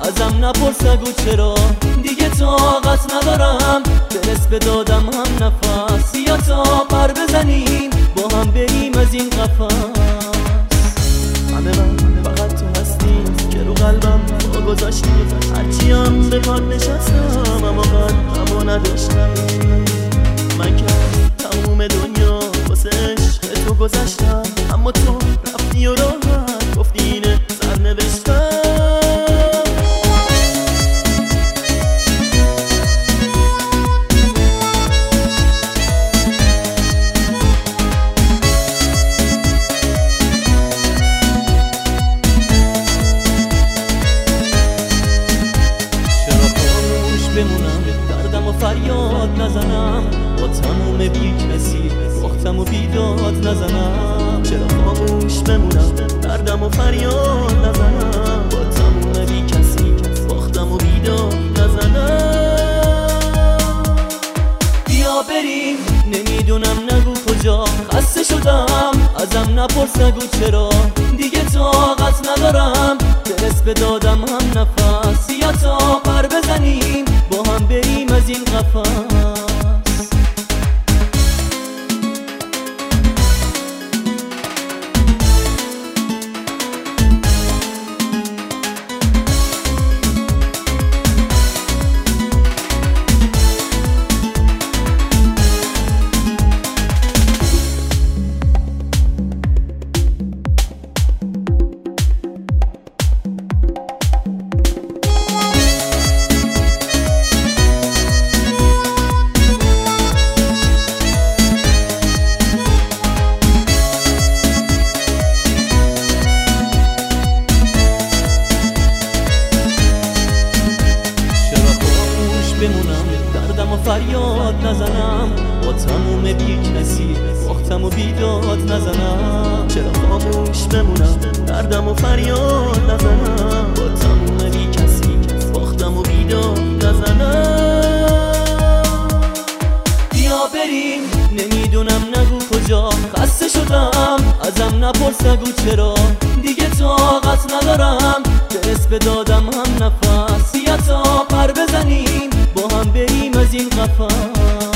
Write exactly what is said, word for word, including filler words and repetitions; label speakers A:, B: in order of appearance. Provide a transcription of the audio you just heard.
A: ازم نپرس نگو چرا دیگه طاقت ندارم برس به دادم هم نفس یا تا پر بزنیم با هم بریم از این قفس همه من فقط تو هستی که رو قلبم با گذاشتی هرچی هم به پاد نشستم اما قد اما نداشتم من که تموم دنیا واسه عشق تو گذاشتم اما تو رفتی و راحت گفتی اینه سرنوشتم بمونم دردم و فریاد نزنم با تموم بی کسی وقتم و بیداد نزنم چرا خاموش بمونم دردم و فریاد نزنم با تموم بی کسی وقتم و بیداد نزنم بیا بریم نمیدونم نگو کجا خسته شدم ازم نپرس نگو چرا دیگه طاقت ندارم برس به دادم هم نفس یا تا پر بزنیم با هم بریم از این قفس بمونم دردم و فریاد نزنم با تموم بی کسی وقتم و بیداد نزنم چرا خاموش بمونم دردم و فریاد نزنم با تموم بی کسی وقتم و بیداد نزنم بیا بریم نمیدونم نگو کجا خسته شدم ازم نپرس نگو چرا دیگه طاقت ندارم برس به دادم هم نفس یا تا پر بزنیم با هم بریم از این قفس